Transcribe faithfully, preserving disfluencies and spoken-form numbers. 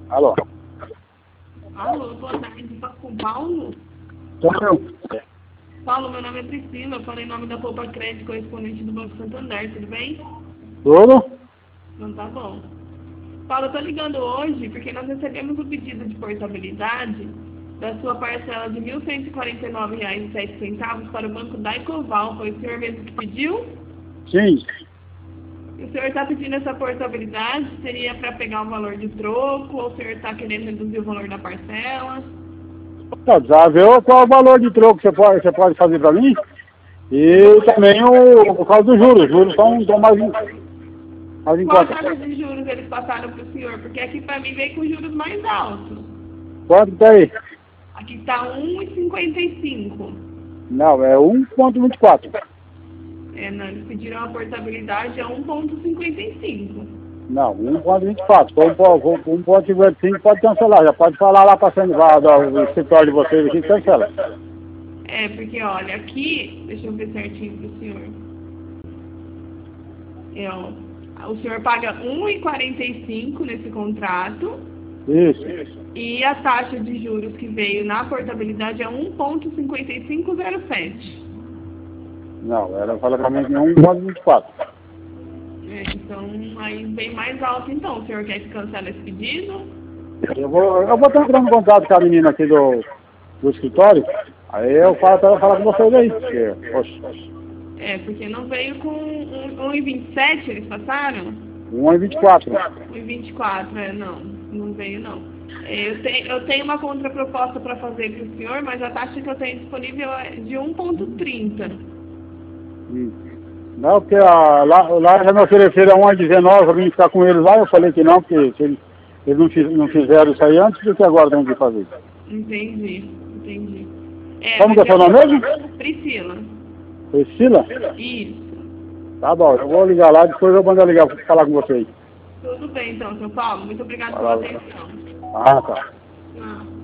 Alô? Alô, boa tarde, falo com o Paulo? Sou eu. Paulo, meu nome é Priscila, eu falo em nome da Poupa Crédito, correspondente do Banco Santander, tudo bem? Tudo? Não tá bom. Paulo, eu tô ligando hoje porque nós recebemos o pedido de portabilidade da sua parcela de mil cento e quarenta e nove reais e sete centavos para o Banco da Ecoval. Foi o senhor mesmo que pediu? Sim. O senhor está pedindo essa portabilidade? Seria para pegar o valor de troco ou o senhor está querendo reduzir o valor da parcela? Tá, já viu qual é o valor de troco que você pode, você pode fazer para mim? E também o, por causa dos juros. Os juros estão, estão mais, em- mais em Qual conta. taxa de juros eles passaram para o senhor? Porque aqui para mim veio com juros mais altos. Quanto tá aí? Aqui está um vírgula cinquenta e cinco. Não, é um vírgula vinte e quatro. É, não, eles pediram a portabilidade a um vírgula cinquenta e cinco. Não, um vírgula vinte e quatro. um vírgula cinquenta e cinco pode cancelar. Já pode falar lá para o escritório de vocês aqui que cancela. É, porque olha, aqui, deixa eu ver certinho para o senhor. É, ó, o senhor paga um vírgula quarenta e cinco nesse contrato. Isso. E a taxa de juros que veio na portabilidade é um vírgula cinquenta e cinco zero sete. Não, ela fala para mim que é um vírgula vinte e quatro. É, então, aí vem mais alto então. O senhor quer que cancele esse pedido? Eu vou, eu vou estar entrando em contato com a menina aqui do, do escritório. Aí eu falo para ela falar com vocês aí. Porque, poxa, É, porque não veio com um vírgula vinte e sete, eles passaram? um vírgula vinte e quatro. um vírgula vinte e quatro, é, não, não veio não. É, eu, tenho, eu tenho uma contraproposta para fazer para o senhor, mas a taxa que eu tenho disponível é de um vírgula trinta. Hum. Não, porque a, lá, lá já me ofereceram a um vírgula dezenove para mim ficar com eles lá. Eu falei que não, porque se eles, eles não, fiz, não fizeram isso aí antes, do que agora tem que fazer. Entendi, entendi. É, Como que é mas seu nome mesmo? Priscila. Priscila? Isso. Tá bom, eu vou ligar lá, depois eu vou mandar ligar para falar com vocês. Tudo bem então, seu Paulo. Muito obrigado Vai pela lá. atenção. Ah, tá. Ah.